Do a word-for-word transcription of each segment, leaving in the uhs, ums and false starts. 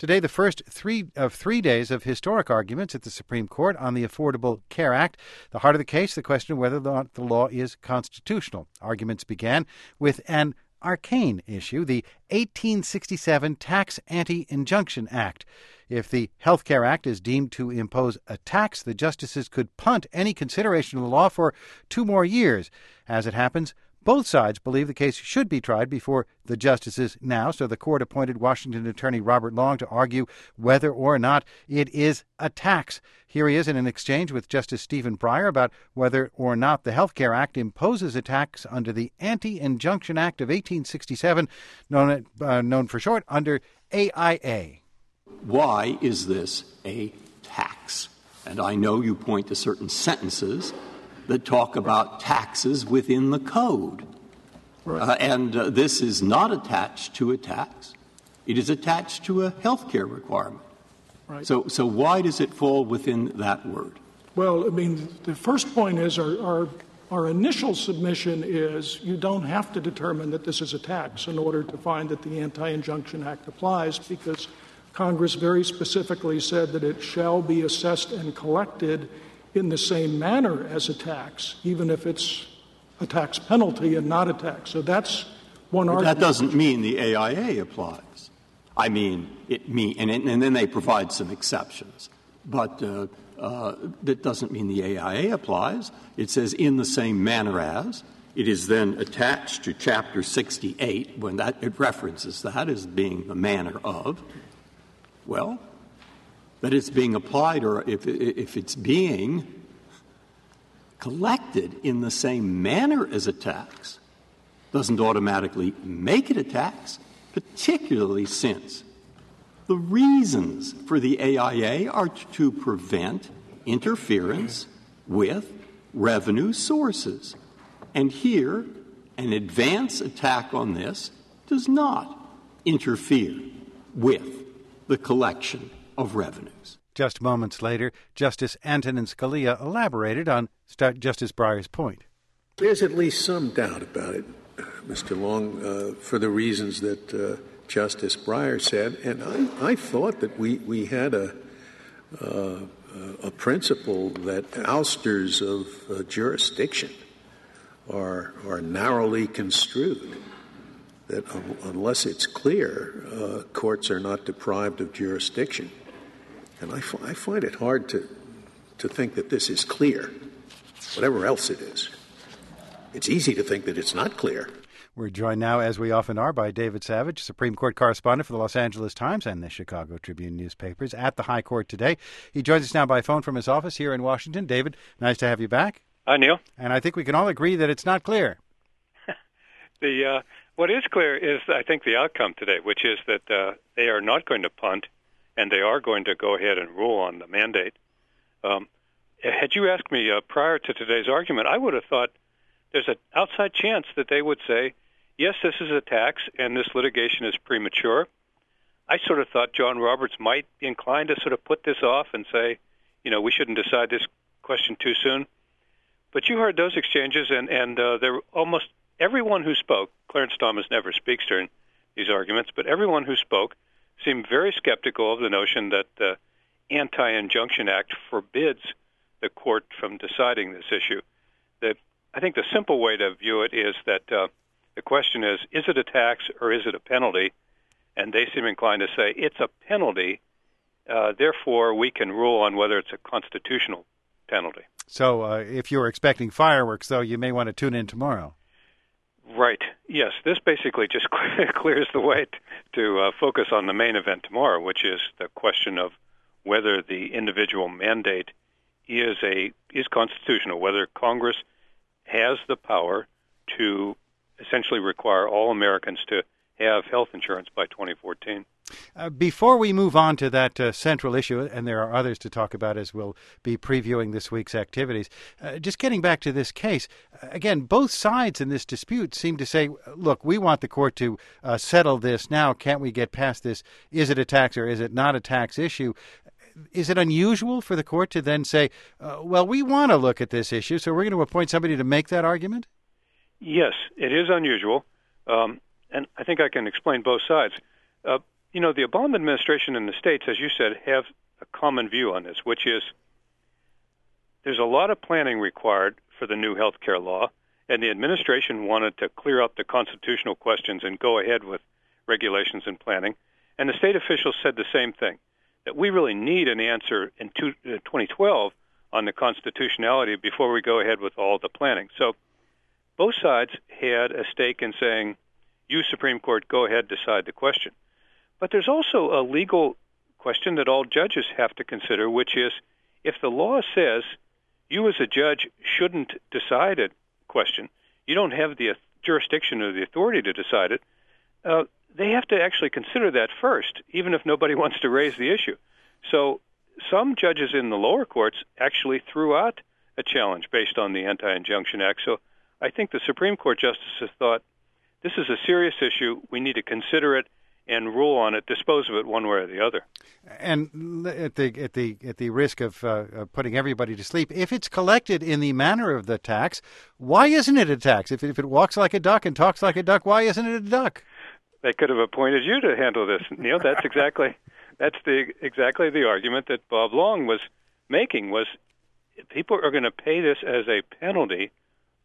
Today, the first three of three days of historic arguments at the Supreme Court on the Affordable Care Act. The heart of the case, the question of whether the law is constitutional. Arguments began with an arcane issue, the eighteen sixty-seven Tax Anti-Injunction Act. If the Health Care Act is deemed to impose a tax, the justices could punt any consideration of the law for two more years. As it happens, both sides believe the case should be tried before the justices now, so the court appointed Washington attorney Robert Long to argue whether or not it is a tax. Here he is in an exchange with Justice Stephen Breyer about whether or not the Health Care Act imposes a tax under the Anti-Injunction Act of eighteen sixty-seven, known, uh, known for short under A I A. Why is this a tax? And I know you point to certain sentences that talk about taxes within the code. Right. Uh, and uh, this is not attached to a tax. It is attached to a health care requirement. Right. So, so why does it fall within that word? Well, I mean, the first point is our, our, our initial submission is you don't have to determine that this is a tax in order to find that the Anti-Injunction Act applies, because Congress very specifically said that it shall be assessed and collected in the same manner as a tax, even if it's a tax penalty and not a tax. So that's one but argument. That doesn't mean the A I A applies. I mean, it mean, and, it, and then they provide some exceptions. But uh, uh, that doesn't mean the A I A applies. It says in the same manner as. It is then attached to Chapter sixty-eight when that it references that as being the manner of. Well, that it's being applied, or if, if it's being collected in the same manner as a tax, doesn't automatically make it a tax, particularly since the reasons for the A I A are to prevent interference with revenue sources. And here, an advance attack on this does not interfere with the collection of revenues. Just moments later, Justice Antonin Scalia elaborated on St- Justice Breyer's point. There's at least some doubt about it, Mister Long, uh, for the reasons that uh, Justice Breyer said. And I, I thought that we, we had a, uh, a principle that ousters of uh, jurisdiction are, are narrowly construed. That um, unless it's clear, uh, courts are not deprived of jurisdiction. And I, f- I find it hard to, to think that this is clear, whatever else it is. It's easy to think that it's not clear. We're joined now, as we often are, by David Savage, Supreme Court correspondent for the Los Angeles Times and the Chicago Tribune newspapers at the High Court today. He joins us now by phone from his office here in Washington. David, nice to have you back. Hi, Neil. And I think we can all agree that it's not clear. the uh, What is clear is, I think, the outcome today, which is that uh, they are not going to punt, and they are going to go ahead and rule on the mandate. Um, had you asked me uh, prior to today's argument, I would have thought there's an outside chance that they would say, yes, this is a tax, and this litigation is premature. I sort of thought John Roberts might be inclined to sort of put this off and say, you know, we shouldn't decide this question too soon. But you heard those exchanges, and, and uh, there almost everyone who spoke, Clarence Thomas never speaks during these arguments, but everyone who spoke seemed very skeptical of the notion that the Anti-Injunction Act forbids the court from deciding this issue. The, I think the simple way to view it is that uh, the question is, is it a tax or is it a penalty? And they seem inclined to say it's a penalty, uh, therefore we can rule on whether it's a constitutional penalty. So uh, if you're expecting fireworks, though, you may want to tune in tomorrow. Right. Yes. This basically just clears the way t- to uh, focus on the main event tomorrow, which is the question of whether the individual mandate is a is constitutional, whether Congress has the power to essentially require all Americans to have health insurance by twenty fourteen. Uh, before we move on to that uh, central issue, and there are others to talk about as we'll be previewing this week's activities, uh, just getting back to this case, uh, again, both sides in this dispute seem to say, look, we want the court to uh, settle this now. Can't we get past this? Is it a tax or is it not a tax issue? Is it unusual for the court to then say, uh, well, we want to look at this issue, so we're going to appoint somebody to make that argument? Yes, it is unusual, um, and I think I can explain both sides. Uh, you know, the Obama administration and the states, as you said, have a common view on this, which is there's a lot of planning required for the new health care law, and the administration wanted to clear up the constitutional questions and go ahead with regulations and planning. And the state officials said the same thing, that we really need an answer in two, uh, twenty twelve on the constitutionality before we go ahead with all the planning. So both sides had a stake in saying, you, Supreme Court, go ahead, decide the question. But there's also a legal question that all judges have to consider, which is if the law says you as a judge shouldn't decide a question, you don't have the jurisdiction or the authority to decide it, uh, they have to actually consider that first, even if nobody wants to raise the issue. So some judges in the lower courts actually threw out a challenge based on the Anti-Injunction Act. So I think the Supreme Court justices thought, this is a serious issue, we need to consider it and rule on it, dispose of it one way or the other. And at the at the at the risk of uh, putting everybody to sleep, if it's collected in the manner of the tax, why isn't it a tax? If if it walks like a duck and talks like a duck, why isn't it a duck? They could have appointed you to handle this, Neil. That's exactly that's the exactly the argument that Bob Long was making. Was people are going to pay this as a penalty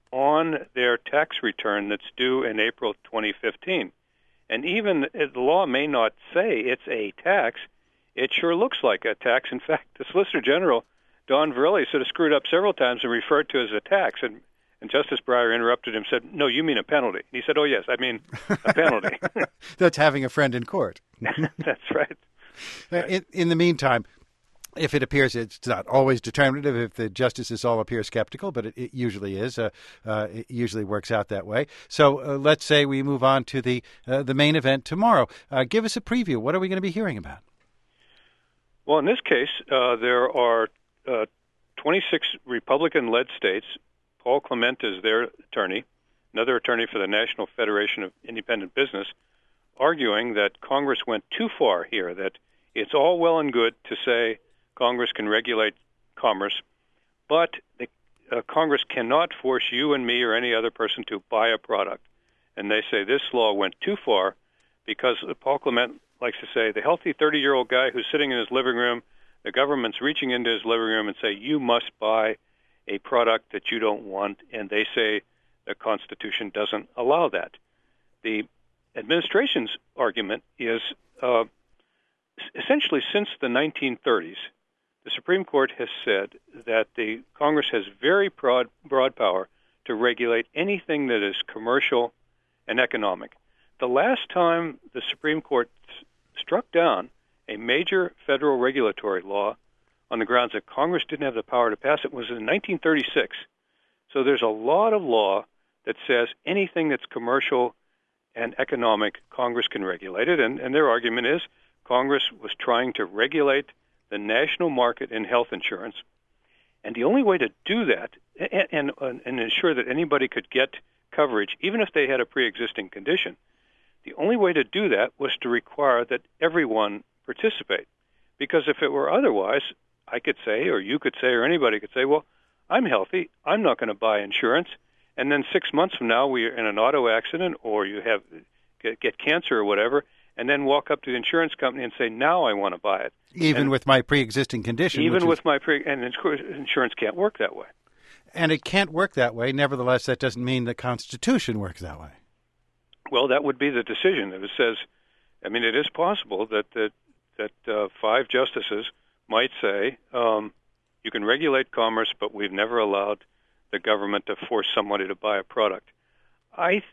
on their tax return that's due in April twenty fifteen. And even if the law may not say it's a tax, it sure looks like a tax. In fact, the Solicitor General, Don Verrilli, sort of screwed up several times and referred to it as a tax. And, and Justice Breyer interrupted him and said, no, you mean a penalty. He said, oh, yes, I mean a penalty. That's having a friend in court. That's right. In, in the meantime, if it appears, it's not always determinative if the justices all appear skeptical, but it, it usually is. Uh, uh, it usually works out that way. So uh, let's say we move on to the uh, the main event tomorrow. Uh, give us a preview. What are we going to be hearing about? Well, in this case, uh, there are uh, twenty-six Republican-led states. Paul Clement is their attorney, another attorney for the National Federation of Independent Business, arguing that Congress went too far here, that it's all well and good to say Congress can regulate commerce, but the, uh, Congress cannot force you and me or any other person to buy a product. And they say this law went too far because Paul Clement likes to say the healthy thirty-year-old guy who's sitting in his living room, the government's reaching into his living room and say, you must buy a product that you don't want, and they say the Constitution doesn't allow that. The administration's argument is uh, essentially since the nineteen thirties, the Supreme Court has said that the Congress has very broad, broad power to regulate anything that is commercial and economic. The last time the Supreme Court struck down a major federal regulatory law on the grounds that Congress didn't have the power to pass it was in nineteen thirty-six. So there's a lot of law that says anything that's commercial and economic, Congress can regulate it. And, and their argument is Congress was trying to regulate the national market in health insurance. And the only way to do that and, and, and ensure that anybody could get coverage, even if they had a pre-existing condition, the only way to do that was to require that everyone participate. Because if it were otherwise, I could say, or you could say, or anybody could say, well, I'm healthy, I'm not going to buy insurance. And then six months from now, we're in an auto accident or you have get, get cancer or whatever, and then walk up to the insurance company and say, now I want to buy it. Even and with my pre-existing condition. Even with is... my pre- and insurance can't work that way. And it can't work that way. Nevertheless, that doesn't mean the Constitution works that way. Well, that would be the decision. If it says, I mean, it is possible that that, that uh, five justices might say, um, you can regulate commerce, but we've never allowed the government to force somebody to buy a product. I th-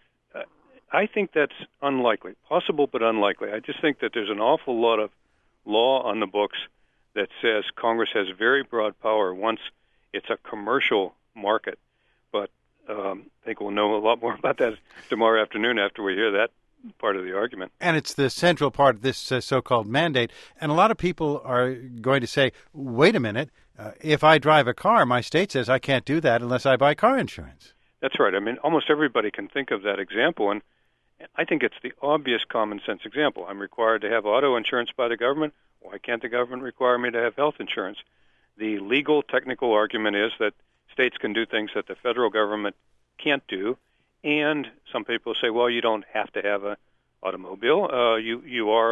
I think that's unlikely, possible but unlikely. I just think that there's an awful lot of law on the books that says Congress has very broad power once it's a commercial market. But um, I think we'll know a lot more about that tomorrow afternoon after we hear that part of the argument. And it's the central part of this uh, so-called mandate. And a lot of people are going to say, wait a minute, uh, if I drive a car, my state says I can't do that unless I buy car insurance. That's right. I mean, almost everybody can think of that example, and I think it's the obvious common sense example. I'm required to have auto insurance by the government. Why can't the government require me to have health insurance? The legal, technical argument is that states can do things that the federal government can't do, and some people say, well, you don't have to have an automobile. Uh, you you are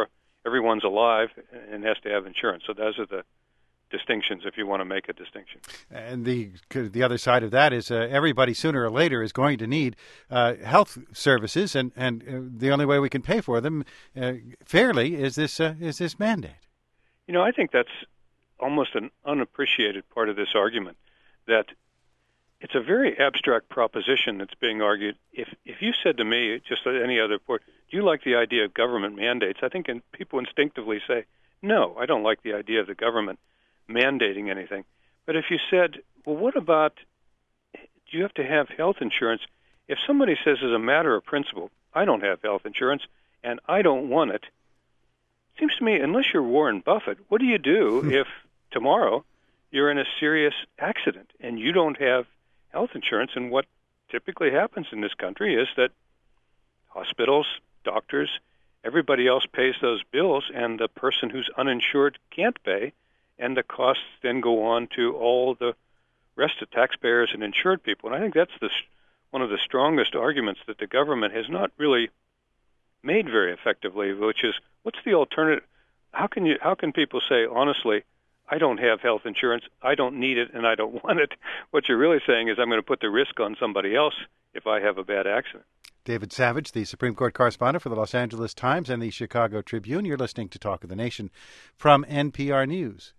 everyone's alive and has to have insurance. So those are the distinctions, if you want to make a distinction. And the the other side of that is uh, everybody sooner or later is going to need uh, health services, and and uh, the only way we can pay for them uh, fairly is this uh, is this mandate. You know, I think that's almost an unappreciated part of this argument, that it's a very abstract proposition that's being argued. If if you said to me, just like any other point, do you like the idea of government mandates? I think people instinctively say, no, I don't like the idea of the government mandating anything. But if you said, well, what about, do you have to have health insurance? If somebody says as a matter of principle, I don't have health insurance and I don't want it, it seems to me, unless you're Warren Buffett, what do you do if tomorrow you're in a serious accident and you don't have health insurance? And what typically happens in this country is that hospitals, doctors, everybody else pays those bills, and the person who's uninsured can't pay, and the costs then go on to all the rest of taxpayers and insured people. And I think that's the, one of the strongest arguments that the government has not really made very effectively, which is, what's the alternative? How can you? How can people say, honestly, I don't have health insurance, I don't need it, and I don't want it? What you're really saying is, I'm going to put the risk on somebody else if I have a bad accident. David Savage, the Supreme Court correspondent for the Los Angeles Times and the Chicago Tribune. You're listening to Talk of the Nation from N P R News.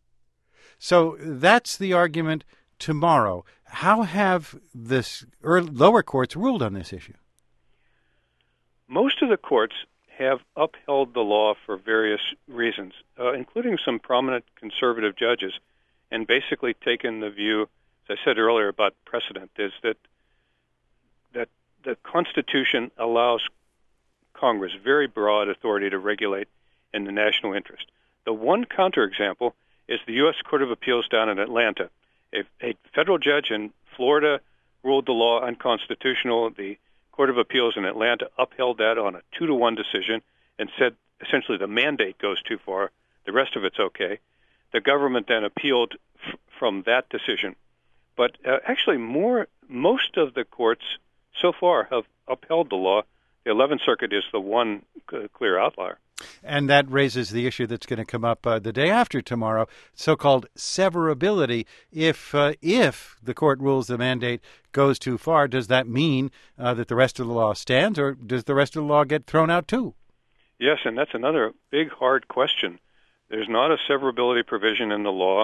So that's the argument tomorrow. How have the lower courts ruled on this issue? Most of the courts have upheld the law for various reasons, uh, including some prominent conservative judges, and basically taken the view, as I said earlier about precedent, is that that the Constitution allows Congress very broad authority to regulate in the national interest. The one counterexample is the U S Court of Appeals down in Atlanta. If a federal judge in Florida ruled the law unconstitutional, the Court of Appeals in Atlanta upheld that on a two to one decision and said essentially the mandate goes too far, the rest of it's okay. The government then appealed f- from that decision. But uh, actually more, most of the courts so far have upheld the law. The eleventh Circuit is the one c- clear outlier. And that raises the issue that's going to come up uh, the day after tomorrow, so-called severability. If uh, if the court rules the mandate goes too far, does that mean uh, that the rest of the law stands, or does the rest of the law get thrown out too? Yes, and that's another big, hard question. There's not a severability provision in the law.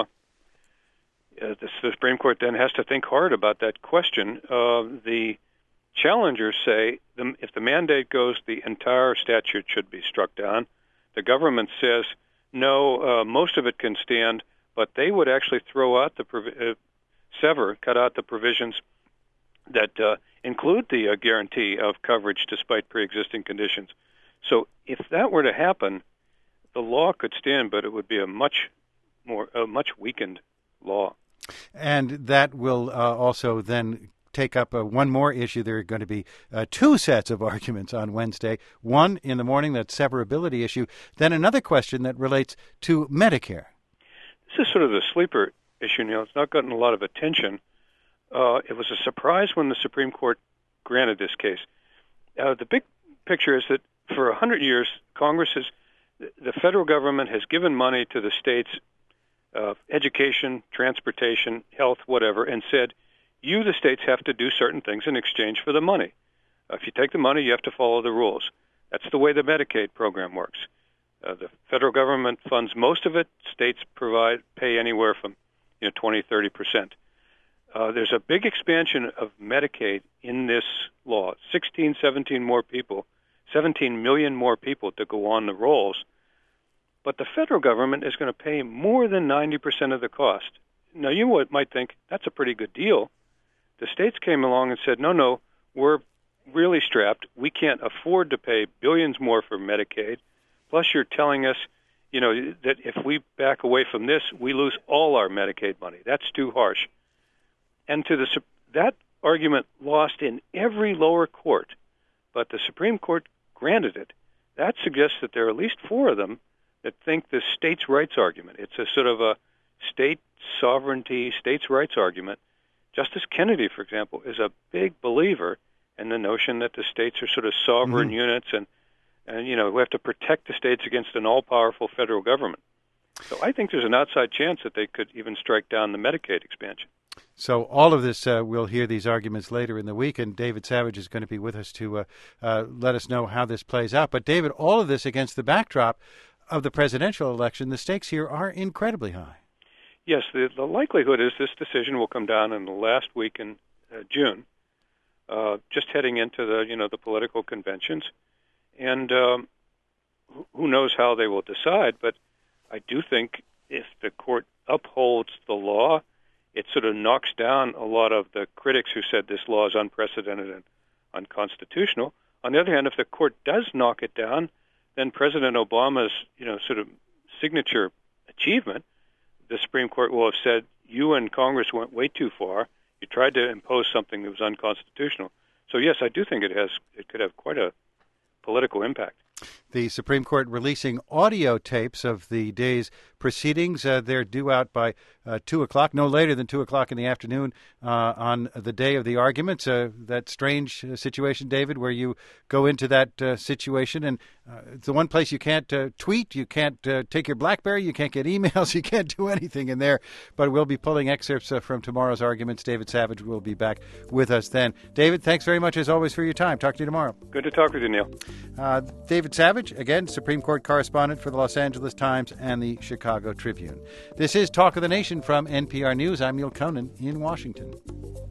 Uh, the Supreme Court then has to think hard about that question. Uh, the challengers say the, if the mandate goes, the entire statute should be struck down. The government says, no, uh, most of it can stand, but they would actually throw out the, provi- uh, sever, cut out the provisions that uh, include the uh, guarantee of coverage despite pre-existing conditions. So if that were to happen, the law could stand, but it would be a much more, a much weakened law. And that will uh, also then take up uh, one more issue. There are going to be uh, two sets of arguments on Wednesday. One in the morning, that severability issue. Then another question that relates to Medicare. This is sort of the sleeper issue, Neil. It's not gotten a lot of attention. Uh, it was a surprise when the Supreme Court granted this case. Uh, the big picture is that for one hundred years, Congress has, the federal government has given money to the states, uh, education, transportation, health, whatever, and said, you, the states, have to do certain things in exchange for the money. Uh, if you take the money, you have to follow the rules. That's the way the Medicaid program works. Uh, the federal government funds most of it. States provide pay anywhere from you know twenty, thirty percent. Uh, there's a big expansion of Medicaid in this law. sixteen, seventeen more people, seventeen million more people to go on the rolls. But the federal government is going to pay more than ninety percent of the cost. Now, you might think that's a pretty good deal. The states came along and said, no, no, we're really strapped. We can't afford to pay billions more for Medicaid. Plus, you're telling us, you know, that if we back away from this, we lose all our Medicaid money. That's too harsh. And to the that argument lost in every lower court, but the Supreme Court granted it. That suggests that there are at least four of them that think the states' rights argument. It's a sort of a state sovereignty, states' rights argument. Justice Kennedy, for example, is a big believer in the notion that the states are sort of sovereign mm-hmm. units, and and, you know, we have to protect the states against an all-powerful federal government. So I think there's an outside chance that they could even strike down the Medicaid expansion. So all of this, uh, we'll hear these arguments later in the week, and David Savage is going to be with us to uh, uh, let us know how this plays out. But, David, all of this against the backdrop of the presidential election, the stakes here are incredibly high. Yes, the, the likelihood is this decision will come down in the last week in uh, June, uh, just heading into the, you know, the political conventions. And um, who knows how they will decide, but I do think if the court upholds the law, it sort of knocks down a lot of the critics who said this law is unprecedented and unconstitutional. On the other hand, if the court does knock it down, then President Obama's, you know, sort of signature achievement, the Supreme Court will have said, you and Congress went way too far. You tried to impose something that was unconstitutional. So, yes, I do think it has. It could have quite a political impact. The Supreme Court releasing audio tapes of the day's proceedings. Uh, they're due out by uh, two o'clock, no later than two o'clock in the afternoon uh, on the day of the arguments. Uh, that strange uh, situation, David, where you go into that uh, situation and uh, it's the one place you can't uh, tweet, you can't uh, take your BlackBerry, you can't get emails, you can't do anything in there. But we'll be pulling excerpts uh, from tomorrow's arguments. David Savage will be back with us then. David, thanks very much as always for your time. Talk to you tomorrow. Good to talk with you, Neil. Uh, David Savage, again, Supreme Court correspondent for the Los Angeles Times and the Chicago Tribune. This is Talk of the Nation from N P R News. I'm Neil Conan in Washington.